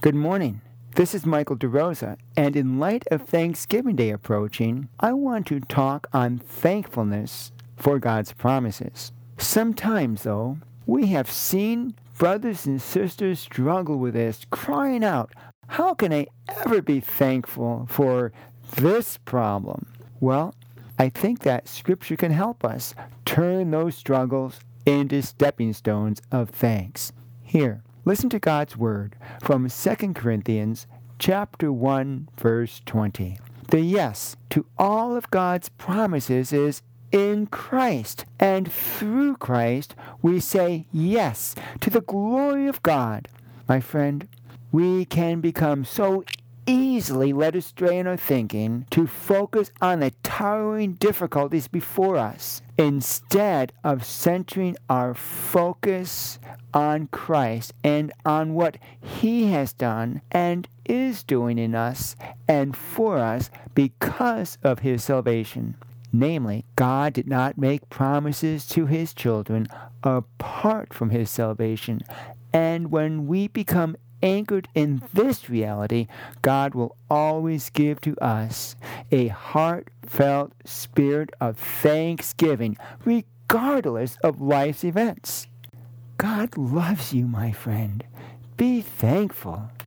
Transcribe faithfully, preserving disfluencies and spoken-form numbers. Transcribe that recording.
Good morning. This is Michael DeRosa, and in light of Thanksgiving Day approaching, I want to talk on thankfulness for God's promises. Sometimes, though, we have seen brothers and sisters struggle with this, crying out, how can I ever be thankful for this problem? Well, I think that Scripture can help us turn those struggles into stepping stones of thanks. Here, listen to God's Word from Second Corinthians chapter one, verse twenty. The yes to all of God's promises is in Christ, and through Christ we say yes to the glory of God. My friend, we can become so easily led astray in our thinking to focus on the towering difficulties before us, instead of centering our focus on Christ and on what He has done and is doing in us and for us because of His salvation. Namely, God did not make promises to His children apart from His salvation. And when we become anchored in this reality, God will always give to us a heartfelt spirit of thanksgiving, regardless of life's events. God loves you, my friend. Be thankful.